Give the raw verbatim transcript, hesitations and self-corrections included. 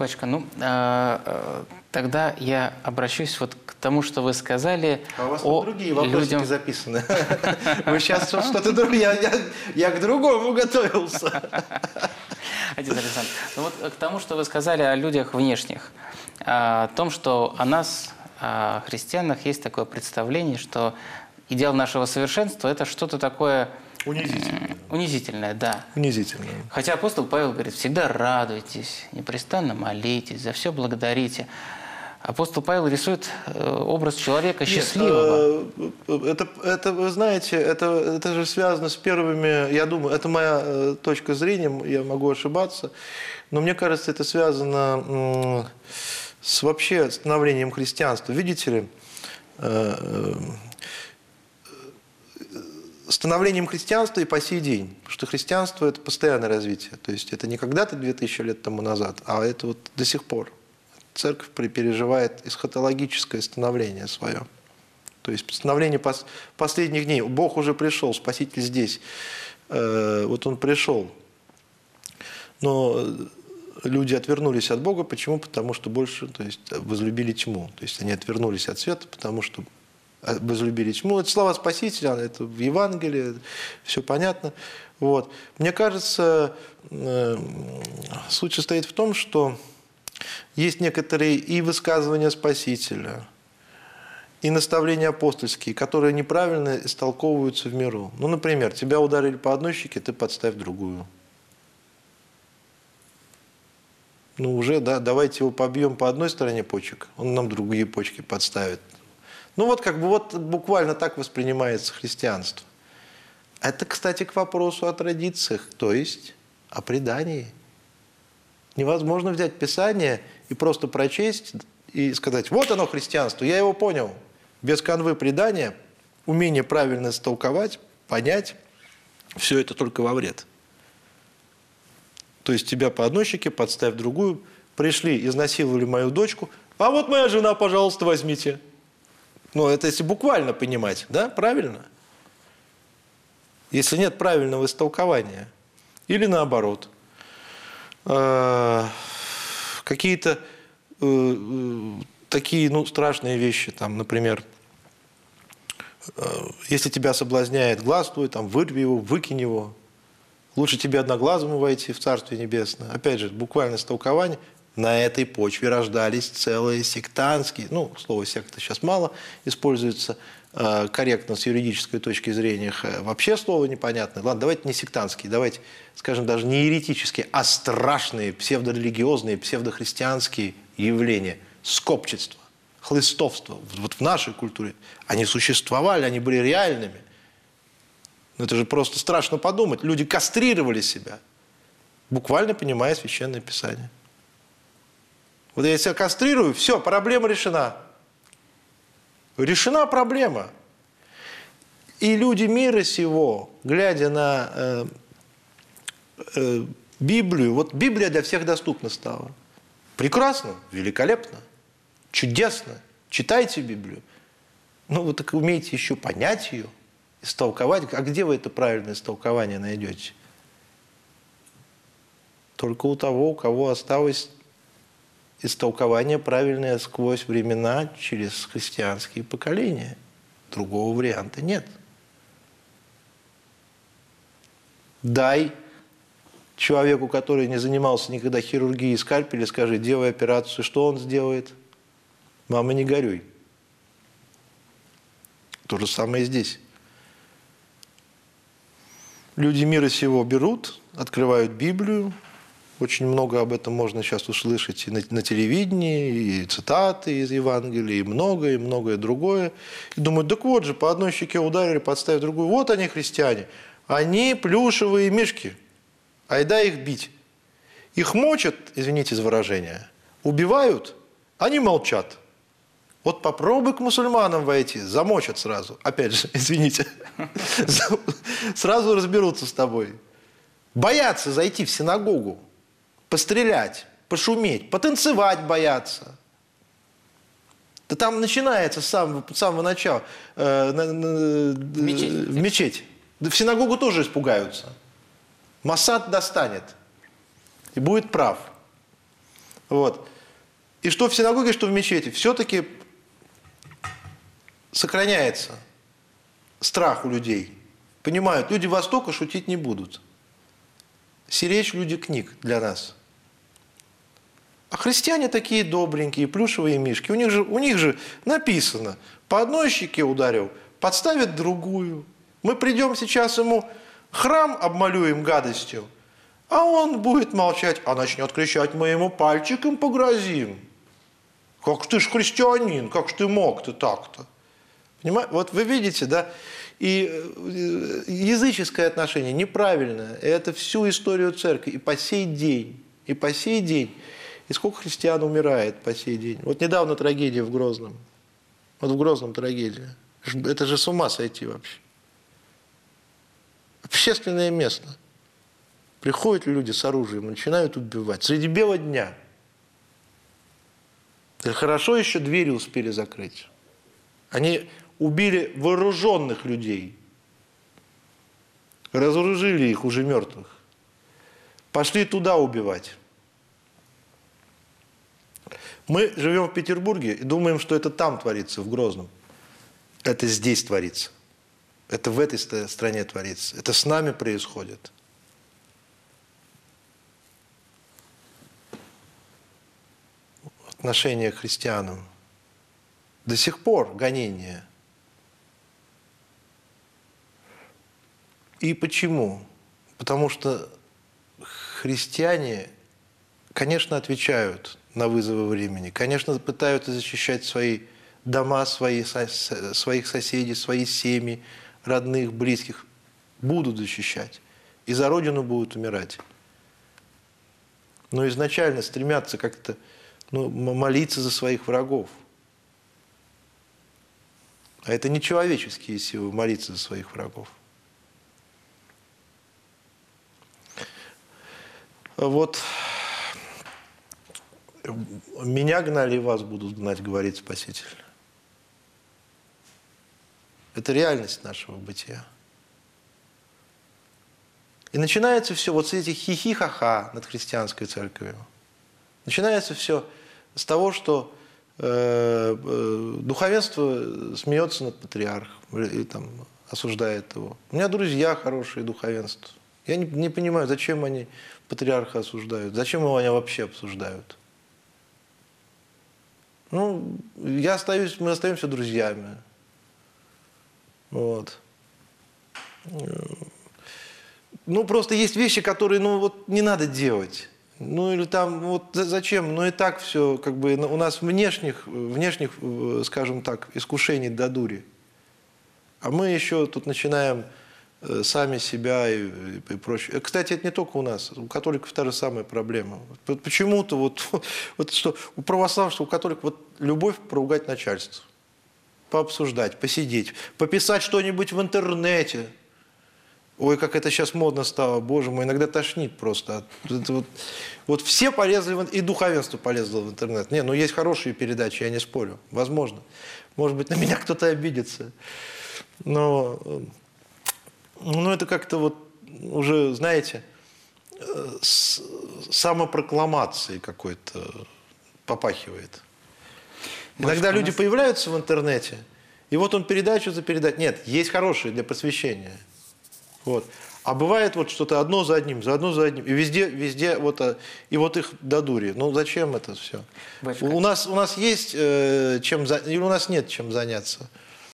Батюшка, ну, э, тогда я обращусь вот к тому, что вы сказали. А у вас о другие вопросики людям... записаны. Вы сейчас что-то другое. Я к другому готовился. Отец Александр, ну вот к тому, что вы сказали о людях внешних, о том, что о нас, о христианах, есть такое представление, что идеал нашего совершенства – это что-то такое… Унизительное. Унизительное, да. Унизительное. Хотя апостол Павел говорит, всегда радуйтесь, непрестанно молитесь, за все благодарите. Апостол Павел рисует образ человека счастливого. Нет, это, это, вы знаете, это, это же связано с первыми, я думаю, это моя точка зрения, я могу ошибаться, но мне кажется, это связано с вообще становлением христианства. Видите ли, становлением христианства и по сей день. Потому что христианство – это постоянное развитие. То есть это не когда-то две тысячи лет тому назад, а это вот до сих пор. Церковь переживает эсхатологическое становление свое. То есть становление пос последних дней. Бог уже пришел, Спаситель здесь. Э, вот Он пришел. Но люди отвернулись от Бога. Почему? Потому что больше, то есть, возлюбили тьму. То есть они отвернулись от света, потому что возлюбили тьму. Это слова Спасителя, это в Евангелии, все понятно. Вот. Мне кажется, суть состоит в том, что есть некоторые и высказывания Спасителя, и наставления апостольские, которые неправильно истолковываются в миру. Ну, например, тебя ударили по одной щеке, ты подставь другую. Ну, уже, да, давайте его побьем по одной стороне почек, он нам другие почки подставит. Ну вот как бы вот буквально так воспринимается христианство. Это, кстати, к вопросу о традициях, то есть о предании. Невозможно взять Писание и просто прочесть и сказать, вот оно христианство, я его понял. Без канвы предания, умение правильно истолковать, понять, все это только во вред. То есть тебя по одной щеке, подставь другую, пришли, изнасиловали мою дочку, а вот моя жена, пожалуйста, возьмите. Ну, это если буквально понимать, да, правильно? Если нет правильного истолкования. Или наоборот. Какие-то такие, ну, страшные вещи, там, например, если тебя соблазняет глаз твой, там, вырви его, выкинь его. Лучше тебе одноглазому войти в Царствие Небесное. Опять же, буквальное истолкование. На этой почве рождались целые сектантские, ну, слово секта сейчас мало используется э, корректно с юридической точки зрения, вообще слово непонятное. Ладно, давайте не сектантские, давайте, скажем, даже не еретические, а страшные псевдорелигиозные, псевдохристианские явления, скопчество, хлыстовство. Вот в нашей культуре они существовали, они были реальными. Но это же просто страшно подумать. Люди кастрировали себя, буквально понимая Священное Писание. Вот я себя кастрирую, все, проблема решена. Решена проблема. И люди мира сего, глядя на э, э, Библию, вот Библия для всех доступна стала. Прекрасно, великолепно, чудесно. Читайте Библию. Ну, вы так умеете еще понять ее, истолковать. А где вы это правильное истолкование найдете? Только у того, у кого осталось истолкование правильное сквозь времена, через христианские поколения. Другого варианта нет. Дай человеку, который не занимался никогда хирургией скальпеля, скажи, делай операцию, что он сделает? Мама, не горюй. То же самое и здесь. Люди мира сего берут, открывают Библию. Очень много об этом можно сейчас услышать и на, на телевидении, и цитаты из Евангелия, и многое, и многое другое. И думают, так вот же, по одной щеке ударили, подставив другую. Вот они, христиане. Они плюшевые мишки. Айда их бить. Их мочат, извините за выражение, убивают, они молчат. Вот попробуй к мусульманам войти, замочат сразу. Опять же, извините. Сразу разберутся с тобой. Боятся зайти в синагогу. Пострелять, пошуметь, потанцевать боятся. Да там начинается с самого, с самого начала. Э, на, на, в мечеть. В мечеть. Да в синагогу тоже испугаются. Масад достанет. И будет прав. Вот. И что в синагоге, что в мечети, все-таки сохраняется страх у людей. Понимают, люди Востока шутить не будут. Сиречь люди книг для нас. А христиане такие добренькие, плюшевые мишки. У них же, у них же написано, по одной щеке ударил, подставит другую. Мы придем сейчас ему храм обмалюем гадостью, а он будет молчать, а начнет кричать, мы ему пальчиком погрозим. Как ты ж христианин, как ж ты мог ты так-то? Понимаете? Вот вы видите, да? И языческое отношение неправильное. И это всю историю церкви. И по сей день. И по сей день. И сколько христиан умирает по сей день. Вот недавно трагедия в Грозном. Вот в Грозном трагедия. Это же с ума сойти вообще. Общественное место. Приходят люди с оружием, начинают убивать. Среди бела дня. Хорошо еще двери успели закрыть. Они убили вооруженных людей. Разоружили их уже мертвых. Пошли туда убивать. Мы живем в Петербурге и думаем, что это там творится, в Грозном. Это здесь творится. Это в этой стране творится. Это с нами происходит. Отношение к христианам. До сих пор гонения. И почему? Потому что христиане, конечно, отвечают на вызовы времени, конечно, пытаются защищать свои дома, свои, своих соседей, свои семьи, родных, близких. Будут защищать. И за Родину будут умирать. Но изначально стремятся как-то ну, молиться за своих врагов. А это не человеческие силы молиться за своих врагов. Вот меня гнали, и вас будут гнать, говорит Спаситель. Это реальность нашего бытия. И начинается все вот с этих хихи-ха-ха над христианской церковью. Начинается все с того, что э, э, духовенство смеется над патриархом и там, осуждает его. У меня друзья хорошие духовенство. Я не, не понимаю, зачем они патриарха осуждают, зачем его они вообще обсуждают. Ну, я остаюсь, мы остаемся друзьями. Вот. Ну, просто есть вещи, которые, ну, вот не надо делать. Ну, или там, вот зачем? Ну, и так все, как бы, у нас внешних, внешних, скажем так, искушений до дури. А мы еще тут начинаем сами себя и, и прочее. Кстати, это не только у нас. У католиков та же самая проблема. Почему-то вот, вот что у православных, у католиков вот любовь поругать начальство. Пообсуждать, посидеть, пописать что-нибудь в интернете. Ой, как это сейчас модно стало, боже мой, иногда тошнит просто. Вот, вот все полезли, в, и духовенство полезло в интернет. Не, ну есть хорошие передачи, я не спорю, возможно. Может быть, на меня кто-то обидится. Но, но это как-то вот уже, знаете, с самопрокламацией какой-то попахивает. Иногда люди появляются в интернете, и вот он передачу за передачей. Нет, есть хорошие для просвещения. Вот. А бывает вот что-то одно за одним, за одно за одним. И везде, везде вот, и вот их до дури. Ну зачем это все? У нас, у нас есть э, чем за... или у нас нет чем заняться.